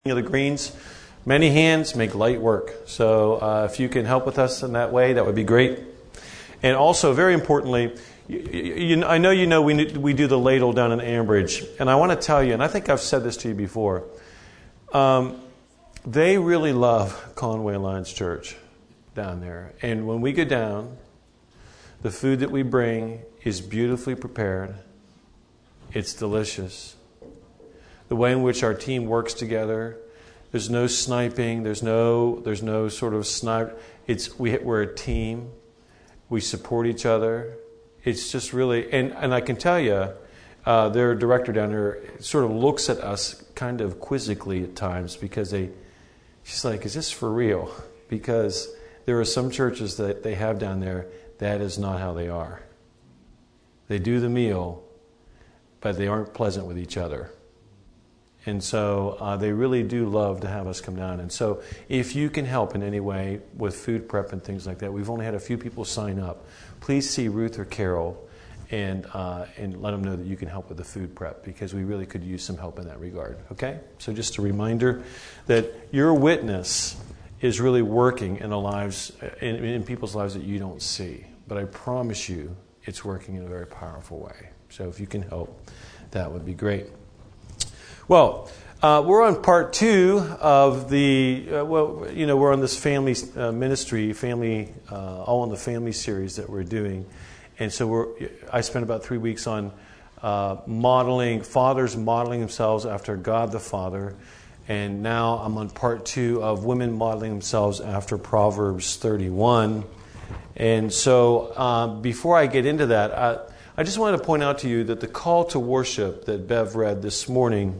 of the greens. Many hands make light work. So if you can help with us in that way, that would be great. And also, very importantly, I know we do the ladle down in Ambridge. And I want to tell you, and I think I've said this to you before, they really love Conway Alliance Church down there. And when we go down, the food that we bring is beautifully prepared. It's delicious. The way in which our team works together, there's no sniping, there's no sort of snipe. We're a team. We support each other. It's just really, and I can tell you, their director down there sort of looks at us kind of quizzically at times because she's like, is this for real? Because there are some churches that they have down there, that is not how they are. They do the meal, but they aren't pleasant with each other. And so they really do love to have us come down. And so if you can help in any way with food prep and things like that, we've only had a few people sign up. Please see Ruth or Carol and let them know that you can help with the food prep because we really could use some help in that regard. Okay? So just a reminder that your witness is really working in the lives, in people's lives that you don't see. But I promise you it's working in a very powerful way. So if you can help, that would be great. Well, we're on part 2 of the, we're on this family ministry, all in the family series that we're doing. And so I spent about 3 weeks on fathers modeling themselves after God the Father. And now I'm on part 2 of women modeling themselves after Proverbs 31. And so before I get into that, I just wanted to point out to you that the call to worship that Bev read this morning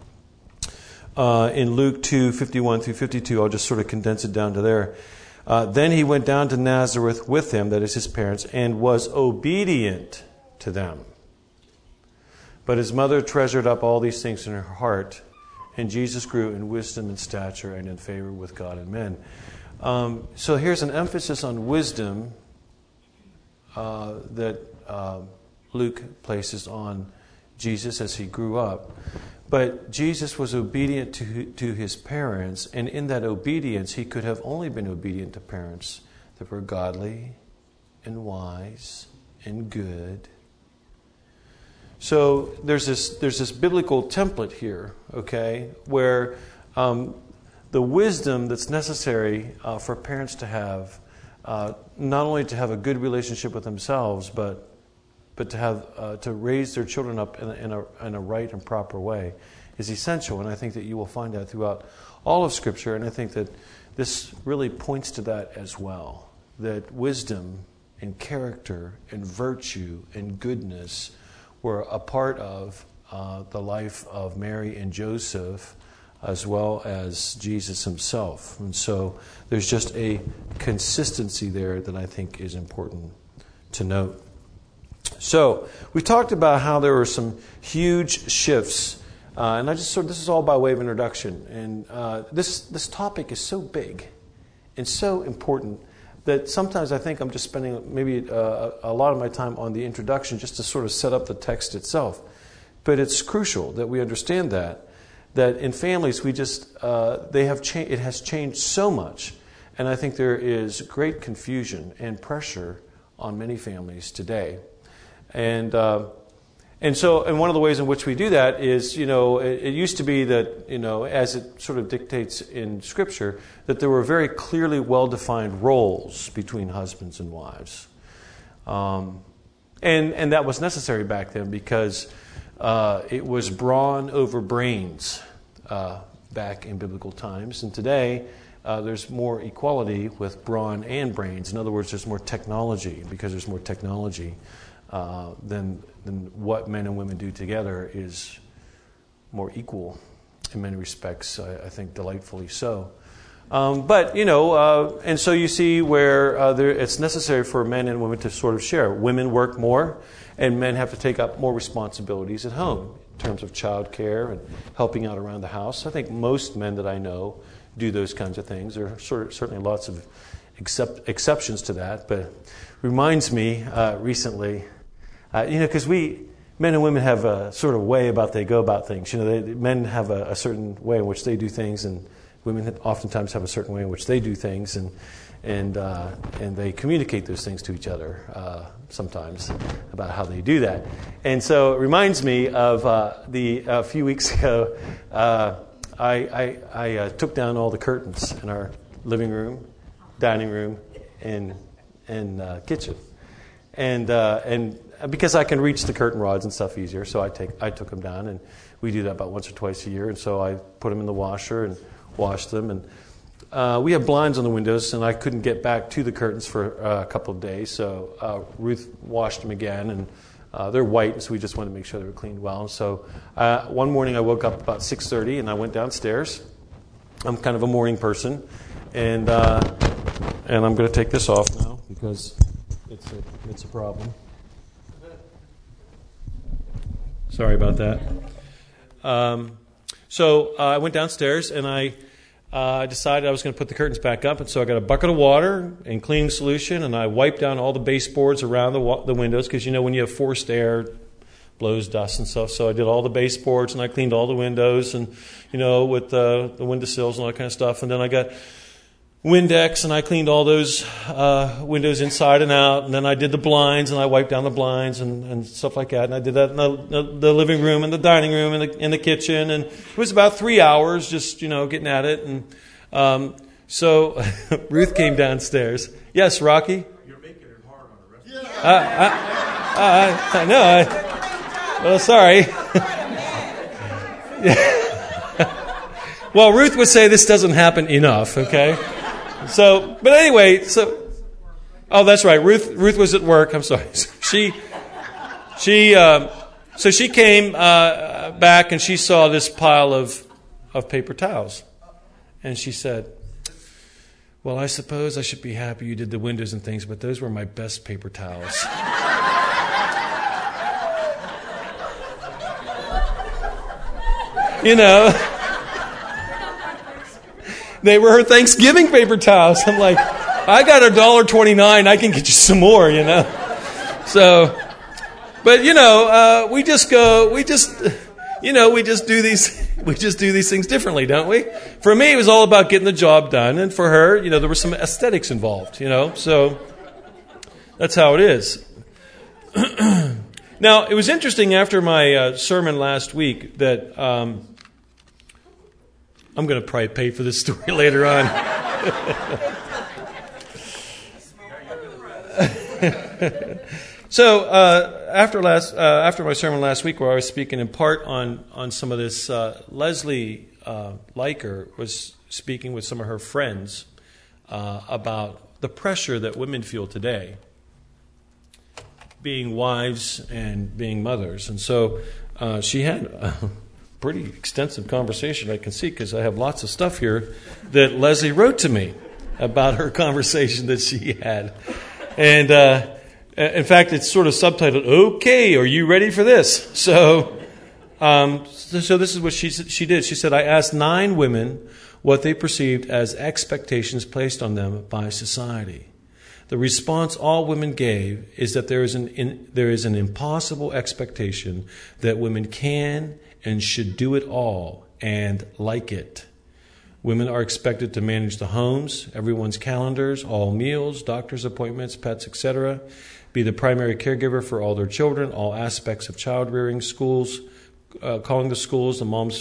in Luke 2:51 through 52, I'll just sort of condense it down to there. Then he went down to Nazareth with them, that is his parents, and was obedient to them. But his mother treasured up all these things in her heart, and Jesus grew in wisdom and stature and in favor with God and men. So here's an emphasis on wisdom that Luke places on Jesus as he grew up. But Jesus was obedient to his parents, and in that obedience, he could have only been obedient to parents that were godly and wise and good. So there's this biblical template here, okay, where the wisdom that's necessary for parents to have, not only to have a good relationship with themselves, but to have to raise their children up in a right and proper way is essential. And I think that you will find that throughout all of Scripture. And I think that this really points to that as well. That wisdom and character and virtue and goodness were a part of the life of Mary and Joseph as well as Jesus himself. And so there's just a consistency there that I think is important to note. So we talked about how there were some huge shifts, and this is all by way of introduction. And this topic is so big and so important that sometimes I think I'm just spending maybe a lot of my time on the introduction just to sort of set up the text itself. But it's crucial that we understand that in families it has changed so much, and I think there is great confusion and pressure on many families today. And one of the ways in which we do that is, it used to be that, as it sort of dictates in Scripture, that there were very clearly well-defined roles between husbands and wives. And that was necessary back then because it was brawn over brains back in biblical times. And today, there's more equality with brawn and brains. In other words, there's more technology. Because there's more technology, then what men and women do together is more equal in many respects, I think delightfully so. And so you see where it's necessary for men and women to sort of share. Women work more, and men have to take up more responsibilities at home in terms of child care and helping out around the house. I think most men that I know do those kinds of things. There are certainly lots of exceptions to that, but reminds me recently, because men and women have a sort of way about they go about things. Men have a certain way in which they do things, and women oftentimes have a certain way in which they do things, and they communicate those things to each other sometimes about how they do that. And so it reminds me of a few weeks ago, I took down all the curtains in our living room, dining room, and kitchen, and because I can reach the curtain rods and stuff easier, so I took them down, and we do that about once or twice a year, and so I put them in the washer and washed them, and we have blinds on the windows, and I couldn't get back to the curtains for a couple of days, so Ruth washed them again, and they're white, so we just wanted to make sure they were cleaned well. And so one morning I woke up about 6:30, and I went downstairs. I'm kind of a morning person, and I'm going to take this off now because it's a problem. Sorry about that. So I went downstairs, and I decided I was going to put the curtains back up. And so I got a bucket of water and cleaning solution, and I wiped down all the baseboards around the windows because, when you have forced air, it blows dust and stuff. So I did all the baseboards, and I cleaned all the windows and, with the windowsills and all that kind of stuff. And then I got Windex, and I cleaned all those windows inside and out, and then I did the blinds, and I wiped down the blinds and stuff like that, and I did that in the living room and the dining room and in the kitchen, and it was about 3 hours just, getting at it, and so Ruth came downstairs. Yes, Rocky? You're making it hard on the rest of I know. Well, sorry. Well, Ruth would say this doesn't happen enough, okay? So, but anyway, oh, that's right. Ruth was at work. I'm sorry. She came back and she saw this pile of paper towels, and she said, "Well, I suppose I should be happy you did the windows and things, but those were my best paper towels." They were her Thanksgiving paper towels. I'm like, I got $1.29. I can get you some more, So, but we just do these things differently, don't we? For me, it was all about getting the job done, and for her, there was some aesthetics involved, So that's how it is. Now, it was interesting after my sermon last week that. I'm going to probably pay for this story later on. So after my sermon last week, where I was speaking in part on some of this, Leslie Liker was speaking with some of her friends about the pressure that women feel today, being wives and being mothers, and so she had pretty extensive conversation, I can see, because I have lots of stuff here that Leslie wrote to me about her conversation that she had. And in fact, it's sort of subtitled, "Okay, are you ready for this?" So this is what she did. She said, "I asked 9 women what they perceived as expectations placed on them by society. The response all women gave is that there is an impossible expectation that women can and should do it all and like it. Women are expected to manage the homes, everyone's calendars, all meals, doctor's appointments, pets, etc., be the primary caregiver for all their children, all aspects of child rearing, schools, calling the schools,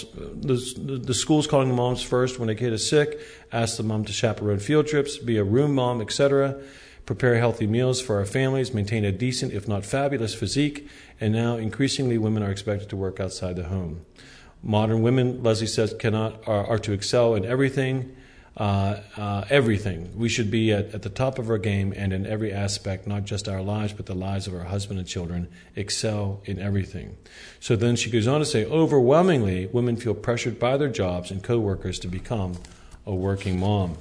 the schools calling the moms first when a kid is sick, ask the mom to chaperone field trips, be a room mom, etc., prepare healthy meals for our families, maintain a decent, if not fabulous, physique, and now increasingly women are expected to work outside the home. Modern women," Leslie says, are to excel in everything. Everything. We should be at the top of our game and in every aspect, not just our lives, but the lives of our husband and children. Excel in everything." So then she goes on to say, overwhelmingly, women feel pressured by their jobs and co-workers to become a working mom.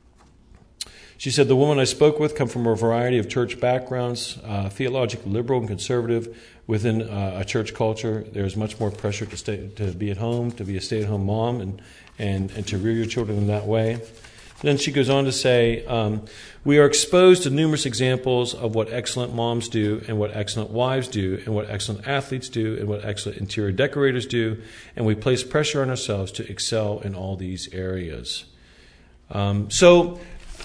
She said, "The women I spoke with come from a variety of church backgrounds, theologically liberal and conservative. Within a church culture, there's much more pressure to be at home, to be a stay-at-home mom, and to rear your children in that way. Then she goes on to say, we are exposed to numerous examples of what excellent moms do and what excellent wives do and what excellent athletes do and what excellent interior decorators do, and we place pressure on ourselves to excel in all these areas. So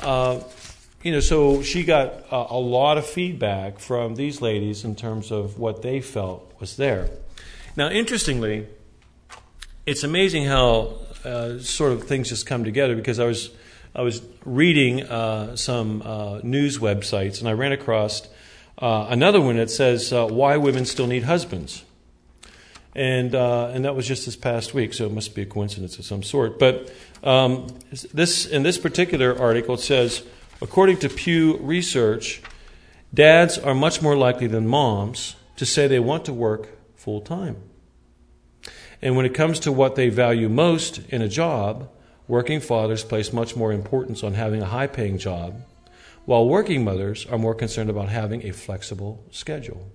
she got a lot of feedback from these ladies in terms of what they felt was there. Now, interestingly, it's amazing how sort of things just come together, because I was reading some news websites, and I ran across another one that says why women still need husbands, and that was just this past week, so it must be a coincidence of some sort. But in this particular article, it says, according to Pew Research, dads are much more likely than moms to say they want to work full time. And when it comes to what they value most in a job, working fathers place much more importance on having a high-paying job, while working mothers are more concerned about having a flexible schedule.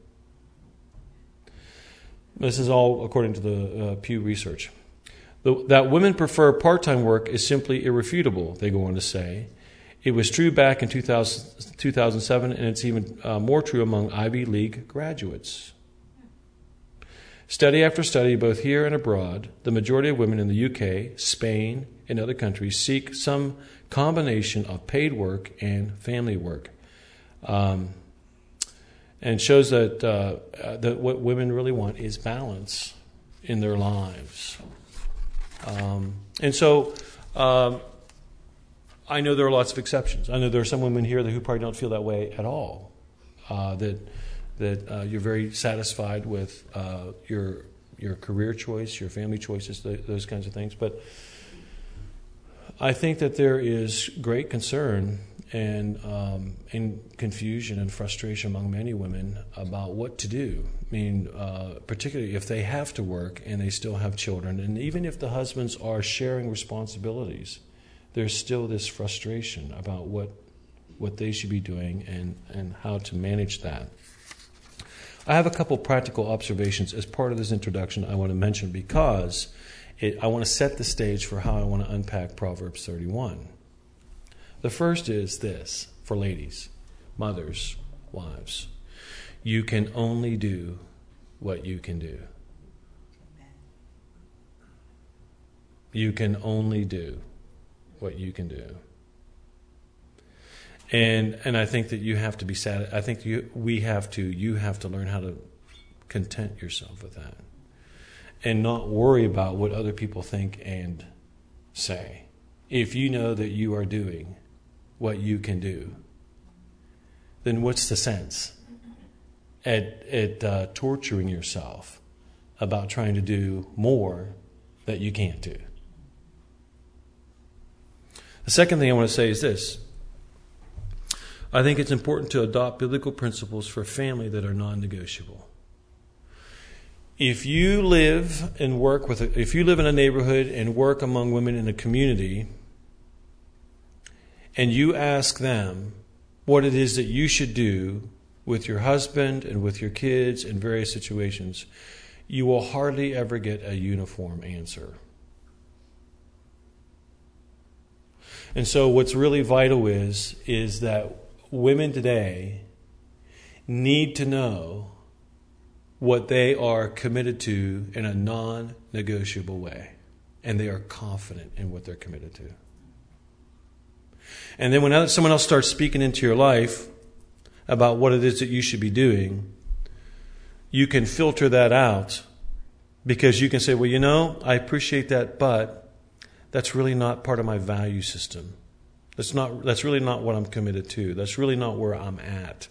This is all according to the Pew Research. That women prefer part-time work is simply irrefutable, they go on to say. It was true back in 2007, and it's even more true among Ivy League graduates. Study after study, both here and abroad, the majority of women in the UK, Spain, and other countries seek some combination of paid work and family work, and shows that what women really want is balance in their lives. And so I know there are lots of exceptions. I know there are some women here who probably don't feel that way at all, that you're very satisfied with your career choice, your family choices, those kinds of things. But I think that there is great concern and confusion and frustration among many women about what to do. I mean, particularly if they have to work and they still have children, and even if the husbands are sharing responsibilities, there's still this frustration about what they should be doing and how to manage that. I have a couple practical observations as part of this introduction I want to mention, because I want to set the stage for how I want to unpack Proverbs 31. The first is this, for ladies, mothers, wives. You can only do what you can do. You can only do what you can do. And I think that you have to be sad. I think you have to learn how to content yourself with that, and not worry about what other people think and say. If you know that you are doing what you can do, then what's the sense at torturing yourself about trying to do more that you can't do? The second thing I want to say is this. I think it's important to adopt biblical principles for family that are non-negotiable. If you live in a neighborhood and work among women in a community, and you ask them what it is that you should do with your husband and with your kids in various situations, you will hardly ever get a uniform answer. And so what's really vital is that women today need to know what they are committed to in a non-negotiable way. And they are confident in what they're committed to. And then when someone else starts speaking into your life about what it is that you should be doing, you can filter that out, because you can say, well, I appreciate that, but that's really not part of my value system. That's really not what I'm committed to. That's really not where I'm at.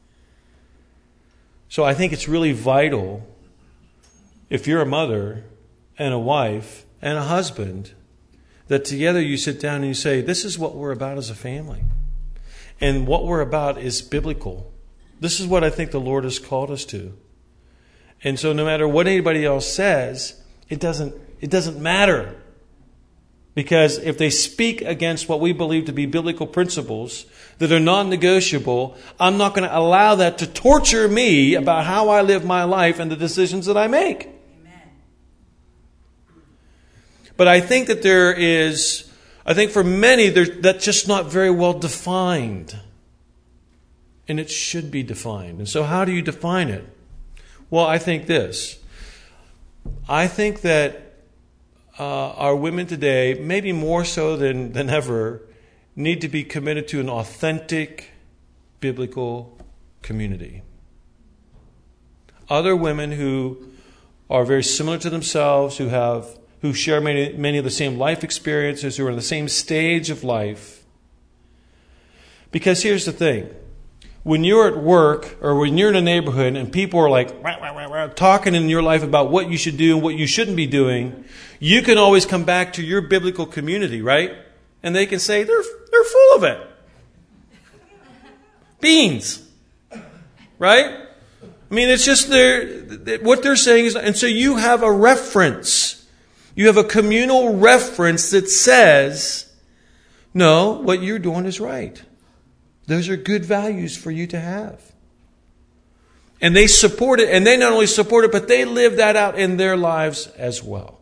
So I think it's really vital, if you're a mother and a wife and a husband, that together you sit down and you say, this is what we're about as a family. And what we're about is biblical. This is what I think the Lord has called us to. And so no matter what anybody else says, it doesn't matter. Because if they speak against what we believe to be biblical principles that are non-negotiable, I'm not going to allow that to torture me about how I live my life and the decisions that I make. Amen. But I think that there is I think for many, that's just not very well defined. And it should be defined. And so how do you define it? Well, I think this. I think that our women today, maybe more so than ever, need to be committed to an authentic biblical community. Other women who are very similar to themselves, who share many of the same life experiences, who are in the same stage of life. Because here's the thing. When you're at work or when you're in a neighborhood and people are like rah, rah, rah, rah, talking in your life about what you should do and what you shouldn't be doing, you can always come back to your biblical community, right? And they can say, they're full of it. Beans. Right? I mean, it's just what they're saying is, and so you have a reference. You have a communal reference that says, no, what you're doing is right. Those are good values for you to have. And they support it, and they not only support it, but they live that out in their lives as well.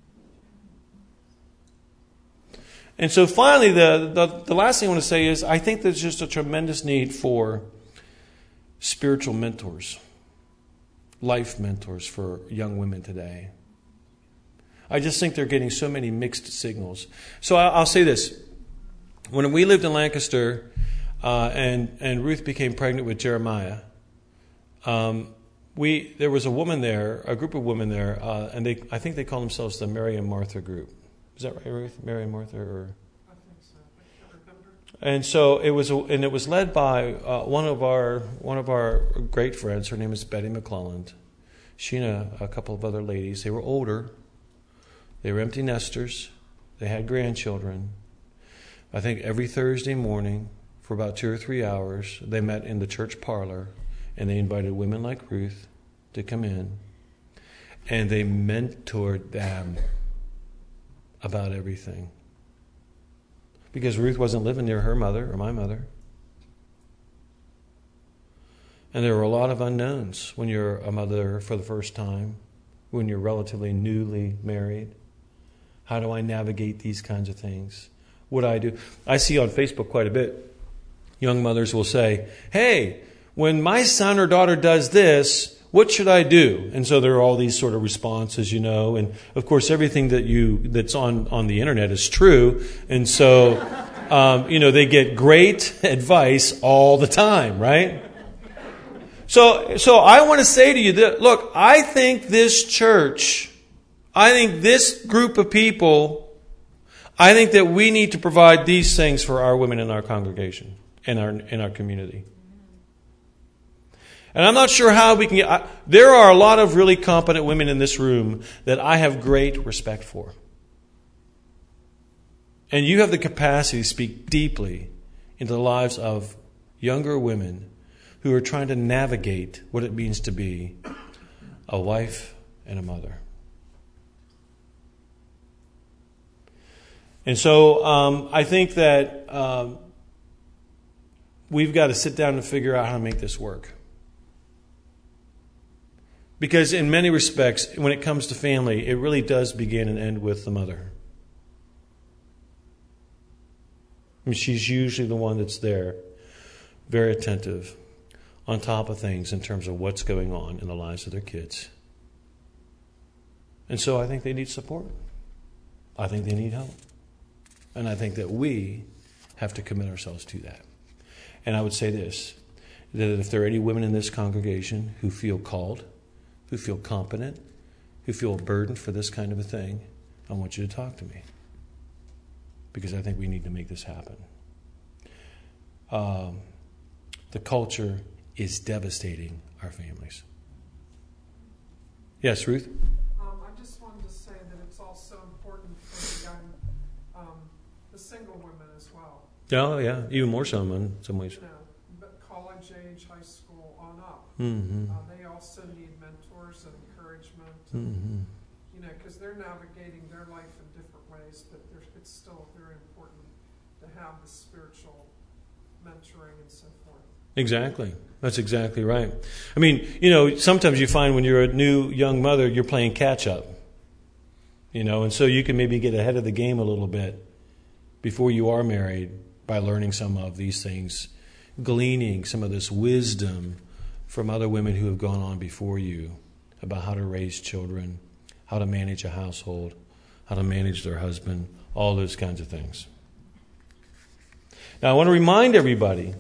And so finally, the last thing I want to say is, I think there's just a tremendous need for spiritual mentors, life mentors for young women today. I just think they're getting so many mixed signals. So I'll say this. When we lived in Lancaster, and Ruth became pregnant with Jeremiah, there was a woman there, a group of women there, and I think they call themselves the Mary and Martha group. Is that right, Ruth? Mary and Martha, or? I think so. I can't remember. And so it was led by one of our great friends. Her name is Betty McClelland. She and a couple of other ladies. They were older. They were empty nesters. They had grandchildren. I think every Thursday morning, for about 2 or 3 hours, they met in the church parlor, and they invited women like Ruth to come in, and they mentored them about everything. Because Ruth wasn't living near her mother or my mother. And there were a lot of unknowns when you're a mother for the first time, when you're relatively newly married. How do I navigate these kinds of things? What do I do? I see on Facebook quite a bit. Young mothers will say, hey, when my son or daughter does this, what should I do? And so there are all these sort of responses, and of course everything that's on the internet is true. And so, they get great advice all the time, right? So I want to say to you that, look, I think this church, I think this group of people, I think that we need to provide these things for our women in our congregation, in our community. And I'm not sure how we can get... there are a lot of really competent women in this room that I have great respect for. And you have the capacity to speak deeply into the lives of younger women who are trying to navigate what it means to be a wife and a mother. And so I think that we've got to sit down and figure out how to make this work. Because in many respects, when it comes to family, it really does begin and end with the mother. I mean, she's usually the one that's there, very attentive, on top of things in terms of what's going on in the lives of their kids. And so I think they need support. I think they need help. And I think that we have to commit ourselves to that. And I would say this, that if there are any women in this congregation who feel called, who feel competent, who feel burdened for this kind of a thing, I want you to talk to me. Because I think we need to make this happen. The culture is devastating our families. Yes, Ruth? I just wanted to say that it's also important for the young, the single women as well. Oh, yeah, even more so in some ways. But college age, high school, on up. Mm-hmm. They also need mentors and encouragement. Mm-hmm. Because they're navigating their life in different ways, but it's still very important to have the spiritual mentoring and so forth. Exactly. That's exactly right. I mean, sometimes you find when you're a new young mother, you're playing catch up. And so you can maybe get ahead of the game a little bit. before you are married by learning some of these things, gleaning some of this wisdom from other women who have gone on before you about how to raise children, how to manage a household, how to manage their husband, all those kinds of things. Now, I want to remind everybody,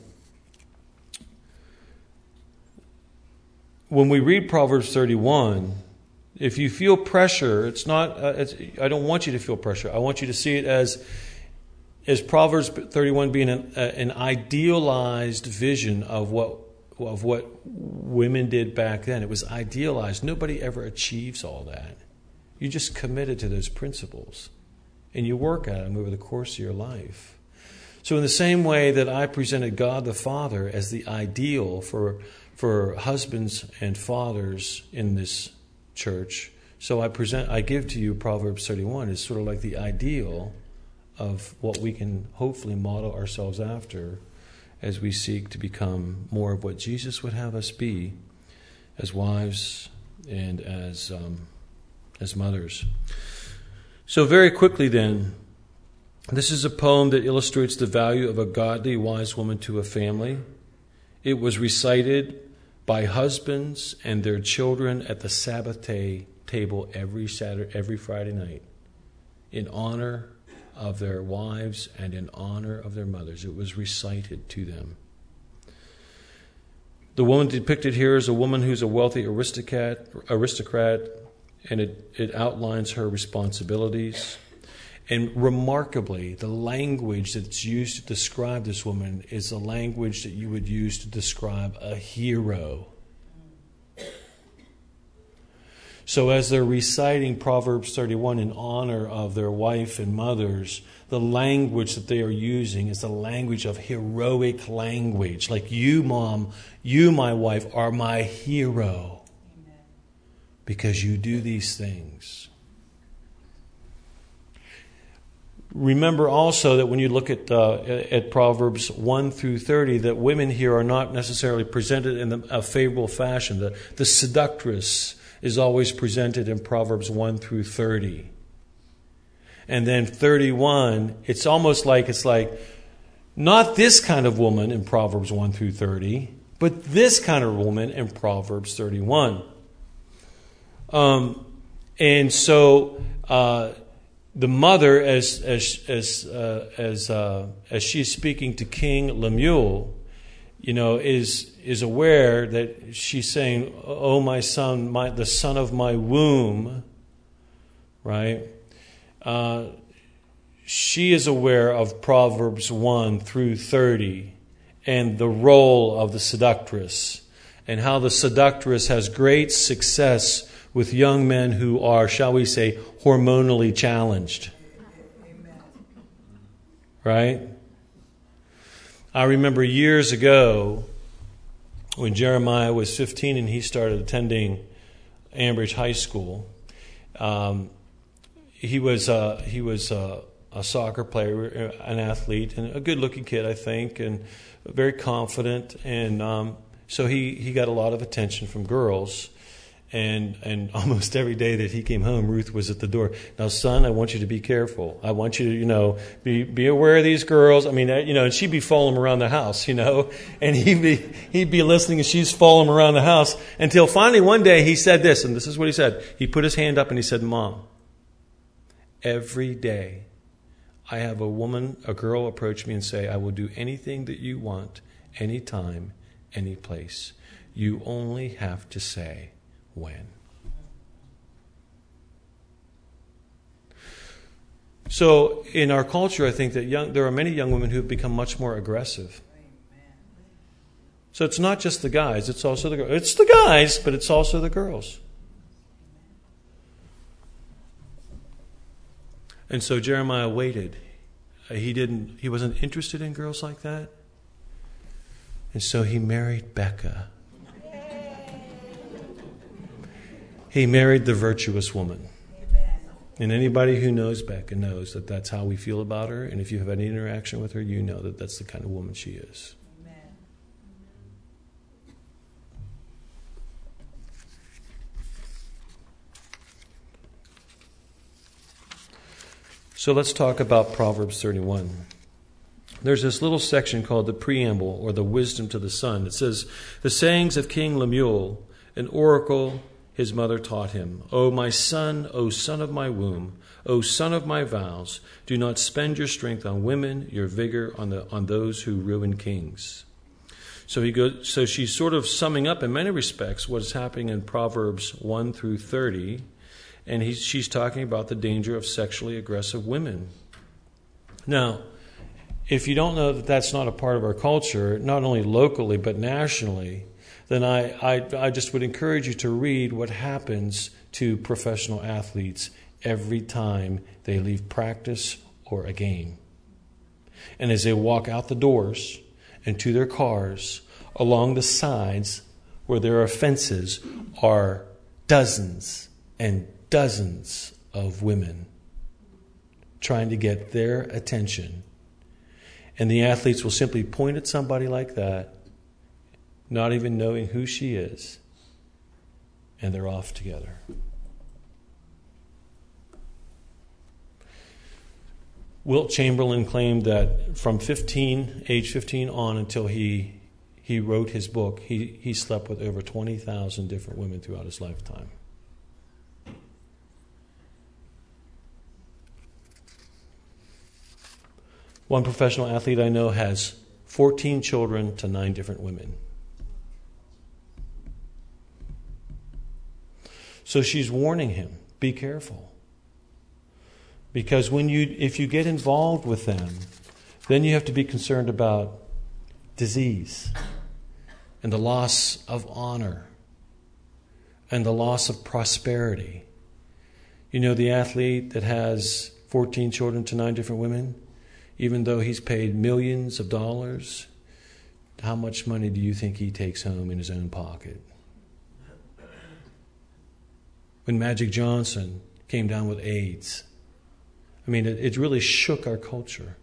when we read Proverbs 31, if you feel pressure, it's not. I don't want you to feel pressure. I want you to see it as Proverbs 31 being an idealized vision of what women did back then. It was idealized. Nobody ever achieves all that. You just committed to those principles, and you work at them over the course of your life. So in the same way that I presented God the Father as the ideal for husbands and fathers in this church, so I give to you Proverbs 31 as sort of like the ideal of what we can hopefully model ourselves after as we seek to become more of what Jesus would have us be as wives and as mothers. So very quickly then, this is a poem that illustrates the value of a godly, wise woman to a family. It was recited by husbands and their children at the Sabbath table every Friday night in honor of their wives and in honor of their mothers. It was recited to them. The woman depicted here is a woman who's a wealthy aristocrat, and it outlines her responsibilities. And remarkably, the language that's used to describe this woman is the language that you would use to describe a hero. So as they're reciting Proverbs 31 in honor of their wife and mothers, the language that they are using is the language of heroic language. Like, you, Mom, you, my wife, are my hero. Amen. Because you do these things. Remember also that when you look at Proverbs 1 through 30, that women here are not necessarily presented in a favorable fashion. The seductress is always presented in Proverbs 1 through 30. And then 31, it's like not this kind of woman in Proverbs 1 through 30, but this kind of woman in Proverbs 31. And so the mother, as she's speaking to King Lemuel, is aware that she's saying, "Oh, my son, the son of my womb," right? She is aware of Proverbs 1 through 30 and the role of the seductress and how the seductress has great success with young men who are, shall we say, hormonally challenged. Amen. Right? I remember years ago when Jeremiah was 15 and he started attending Ambridge High School. He was a soccer player, an athlete, and a good-looking kid, I think, and very confident. And so he got a lot of attention from girls. And almost every day that he came home, Ruth was at the door. "Now, son, I want you to be careful. I want you to, be aware of these girls." I mean, and she'd be following him around the house, and he'd be listening, and she's following him around the house until finally one day he said this, and this is what he said. He put his hand up and he said, "Mom, every day I have a girl approach me and say, 'I will do anything that you want, anytime, any place. You only have to say when.'" So in our culture, I think that there are many young women who have become much more aggressive. So it's not just the guys, it's also the girls. It's the guys, but it's also the girls. And so Jeremiah waited. He wasn't interested in girls like that. And so he married Becca. He married the virtuous woman. Amen. And anybody who knows Becca knows that that's how we feel about her. And if you have any interaction with her, you know that that's the kind of woman she is. Amen. So let's talk about Proverbs 31. There's this little section called the preamble, or the wisdom to the son. It says, "The sayings of King Lemuel, an oracle his mother taught him. O my son, O son of my womb, O son of my vows, do not spend your strength on women, your vigor on those who ruin kings." So she's sort of summing up in many respects what is happening in Proverbs 1 through 30, and she's talking about the danger of sexually aggressive women. Now, if you don't know that that's not a part of our culture, not only locally but nationally, then I just would encourage you to read what happens to professional athletes every time they leave practice or a game. And as they walk out the doors and to their cars, along the sides where there are fences are dozens and dozens of women trying to get their attention. And the athletes will simply point at somebody like that, not even knowing who she is, and they're off together. Wilt Chamberlain claimed that from age 15 on until he wrote his book, he slept with over 20,000 different women throughout his lifetime. One professional athlete I know has 14 children to 9 different women. So she's warning him, be careful. Because if you get involved with them, then you have to be concerned about disease and the loss of honor and the loss of prosperity. You know, the athlete that has 14 children to 9 different women, even though he's paid millions of dollars, how much money do you think he takes home in his own pocket? When Magic Johnson came down with AIDS, I mean, it really shook our culture.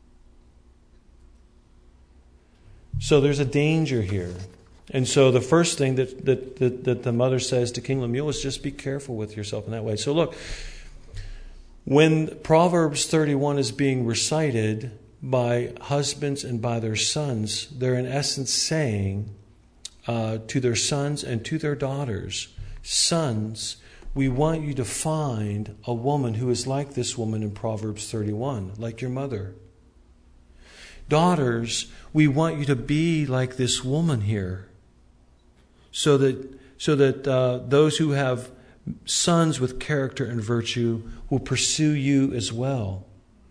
So there's a danger here. And so the first thing that the mother says to King Lemuel is just be careful with yourself in that way. So look, when Proverbs 31 is being recited by husbands and by their sons, they're in essence saying to their sons and to their daughters, sons, we want you to find a woman who is like this woman in Proverbs 31, like your mother. Daughters, we want you to be like this woman here, so that those who have sons with character and virtue will pursue you as well.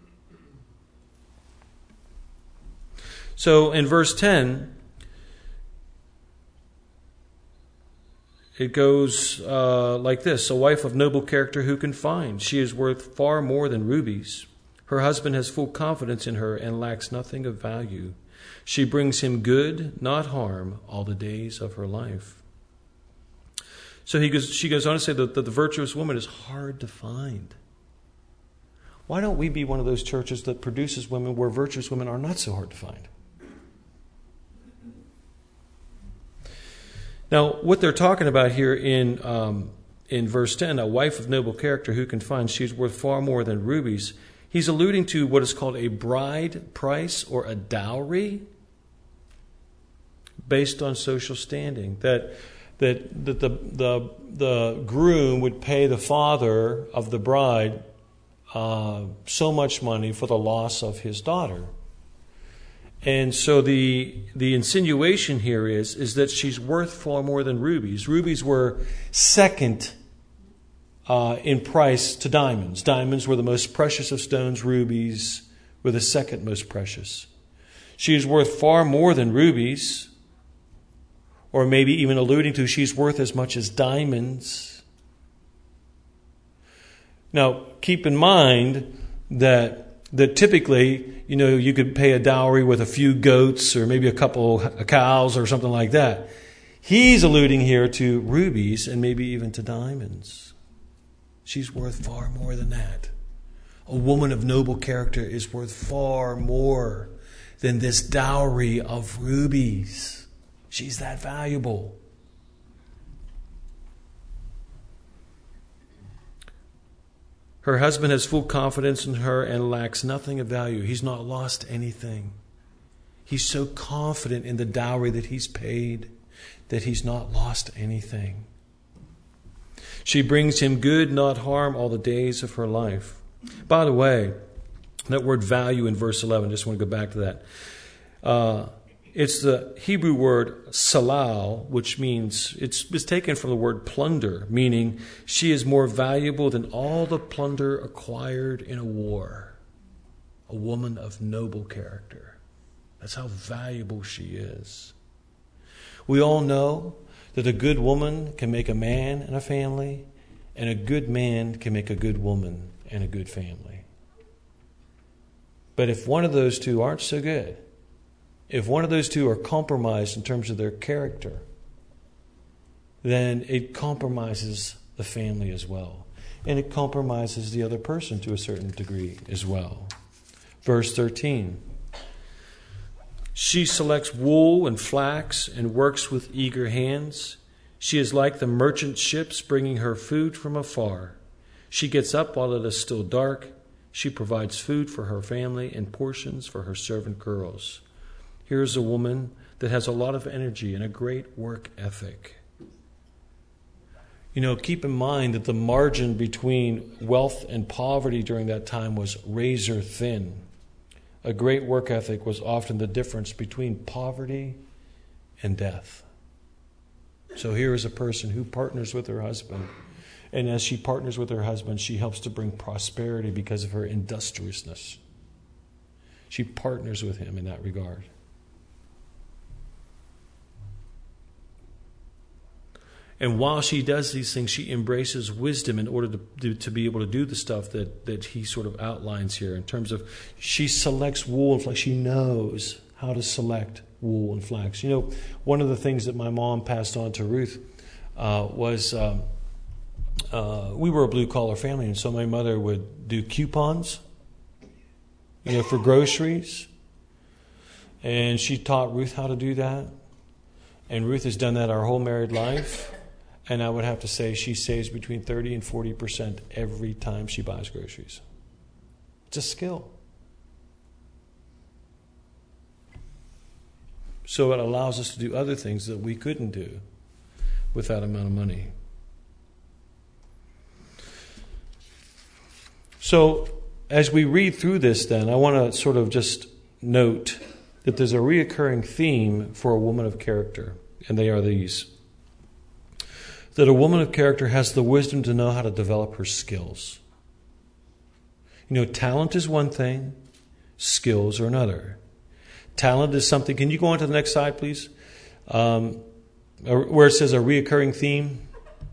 So in verse 10, it goes like this. A wife of noble character who can find? She is worth far more than rubies. Her husband has full confidence in her and lacks nothing of value. She brings him good, not harm, all the days of her life. So she goes on to say that the virtuous woman is hard to find. Why don't we be one of those churches that produces women where virtuous women are not so hard to find? Now, what they're talking about here in verse 10, a wife of noble character who can find? She's worth far more than rubies. He's alluding to what is called a bride price or a dowry based on social standing. That the groom would pay the father of the bride so much money for the loss of his daughter. And so the insinuation here is that she's worth far more than rubies. Rubies were second in price to diamonds. Diamonds were the most precious of stones. Rubies were the second most precious. She is worth far more than rubies, or maybe even alluding to she's worth as much as diamonds. Now, keep in mind that typically, you could pay a dowry with a few goats or maybe a couple of cows or something like that. He's alluding here to rubies and maybe even to diamonds. She's worth far more than that. A woman of noble character is worth far more than this dowry of rubies. She's that valuable. Her husband has full confidence in her and lacks nothing of value. He's not lost anything. He's so confident in the dowry that he's paid that he's not lost anything. She brings him good, not harm, all the days of her life. By the way, that word value in verse 11, just want to go back to that. It's the Hebrew word salal, which means, it's taken from the word plunder, meaning she is more valuable than all the plunder acquired in a war. A woman of noble character. That's how valuable she is. We all know that a good woman can make a man and a family, and a good man can make a good woman and a good family. But if one of those two aren't so good, if one of those two are compromised in terms of their character, then it compromises the family as well. And it compromises the other person to a certain degree as well. Verse 13. She selects wool and flax and works with eager hands. She is like the merchant ships bringing her food from afar. She gets up while it is still dark. She provides food for her family and portions for her servant girls. Here's a woman that has a lot of energy and a great work ethic. You know, keep in mind that the margin between wealth and poverty during that time was razor thin. A great work ethic was often the difference between poverty and death. So here is a person who partners with her husband. And as she partners with her husband, she helps to bring prosperity because of her industriousness. She partners with him in that regard. And while she does these things, she embraces wisdom in order to be able to do the stuff that he sort of outlines here in terms of she selects wool and flax. She knows how to select wool and flax. You know, one of the things that my mom passed on to Ruth was we were a blue-collar family, and so my mother would do coupons, you know, for groceries. And she taught Ruth how to do that. And Ruth has done that our whole married life. And I would have to say she saves between 30 and 40% every time she buys groceries. It's a skill. So it allows us to do other things that we couldn't do with that amount of money. So as we read through this then, I want to sort of just note that there's a reoccurring theme for a woman of character. And they are these. That a woman of character has the wisdom to know how to develop her skills. You know, talent is one thing, skills are another. Talent is something, can you go on to the next slide, please? Where it says a reoccurring theme.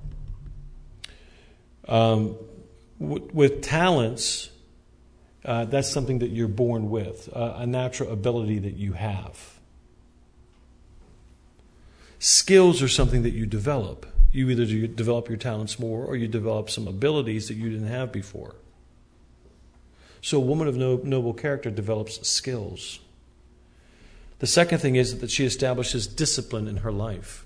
With talents, that's something that you're born with, a natural ability that you have. Skills are something that you develop. You either develop your talents more or you develop some abilities that you didn't have before. So a woman of noble character develops skills. The second thing is that she establishes discipline in her life.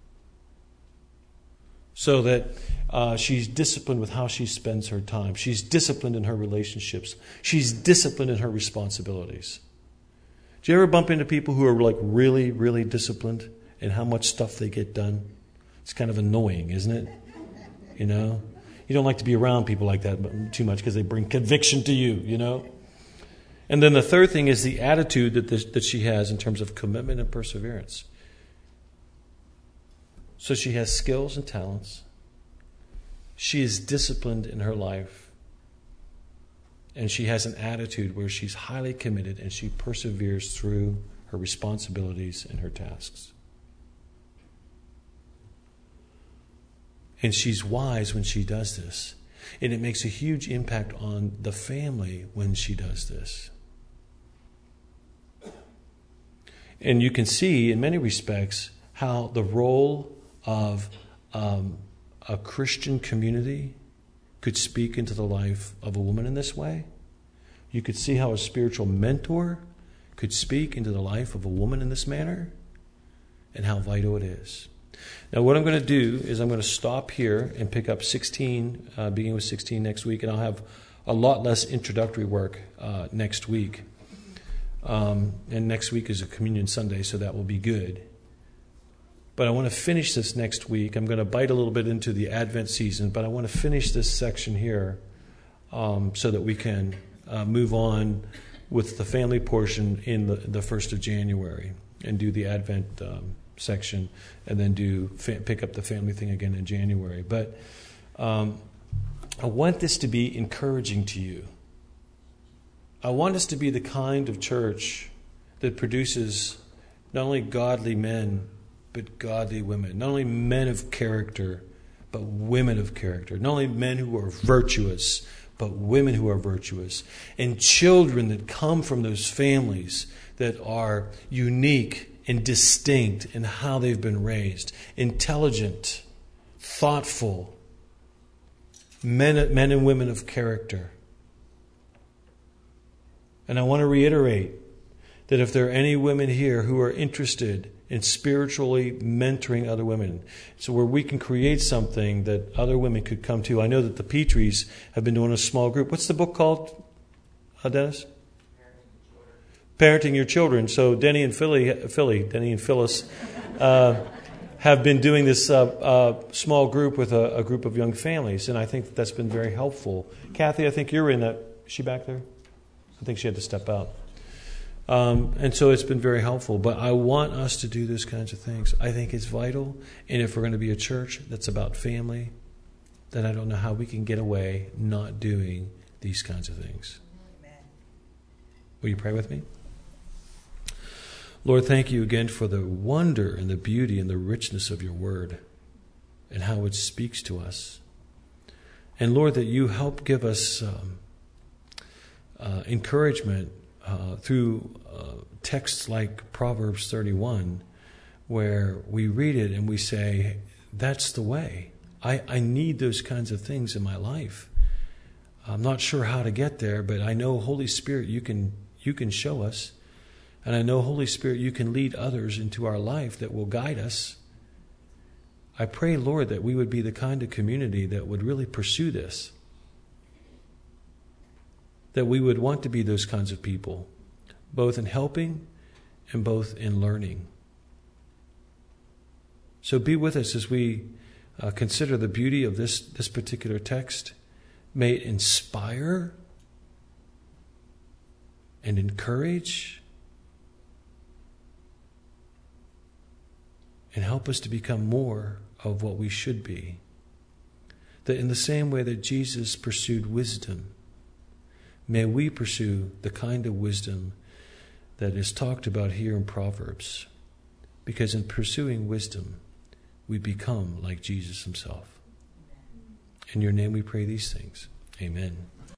So that she's disciplined with how she spends her time. She's disciplined in her relationships. She's disciplined in her responsibilities. Do you ever bump into people who are like really, really disciplined in how much stuff they get done? It's kind of annoying, isn't it? You know? You don't like to be around people like that too much because they bring conviction to you, you know? And then the third thing is the attitude that she has in terms of commitment and perseverance. So she has skills and talents. She is disciplined in her life. And she has an attitude where she's highly committed and she perseveres through her responsibilities and her tasks. And she's wise when she does this. And it makes a huge impact on the family when she does this. And you can see, in many respects, how the role of a Christian community could speak into the life of a woman in this way. You could see how a spiritual mentor could speak into the life of a woman in this manner, and how vital it is. Now, what I'm going to do is I'm going to stop here and pick up 16, beginning with 16 next week, and I'll have a lot less introductory work next week. And next week is a Communion Sunday, so that will be good. But I want to finish this next week. I'm going to bite a little bit into the Advent season, but I want to finish this section here so that we can move on with the family portion in the 1st of January and do the Advent section, and then pick up the family thing again in January. But I want this to be encouraging to you. I want us to be the kind of church that produces not only godly men, but godly women. Not only men of character, but women of character. Not only men who are virtuous, but women who are virtuous. And children that come from those families that are unique and distinct in how they've been raised. Intelligent, thoughtful, men and women of character. And I want to reiterate that if there are any women here who are interested in spiritually mentoring other women, so where we can create something that other women could come to. I know that the Petries have been doing a small group. What's the book called, Dennis? Parenting Your Children. So Denny and Phyllis have been doing this small group with a group of young families, and I think that's been very helpful. Kathy, I think you're in that. Is she back there? I think she had to step out. And so it's been very helpful. But I want us to do those kinds of things. I think it's vital. And if we're going to be a church that's about family, then I don't know how we can get away not doing these kinds of things. Amen. Will you pray with me? Lord, thank you again for the wonder and the beauty and the richness of your word and how it speaks to us. And Lord, that you help give us encouragement through texts like Proverbs 31, where we read it and we say, that's the way. I need those kinds of things in my life. I'm not sure how to get there, but I know, Holy Spirit, you can show us. And I know, Holy Spirit, you can lead others into our life that will guide us. I pray, Lord, that we would be the kind of community that would really pursue this. That we would want to be those kinds of people, both in helping and both in learning. So be with us as we consider the beauty of this particular text. May it inspire and encourage and help us to become more of what we should be. That in the same way that Jesus pursued wisdom, may we pursue the kind of wisdom that is talked about here in Proverbs. Because in pursuing wisdom, we become like Jesus himself. In your name we pray these things. Amen.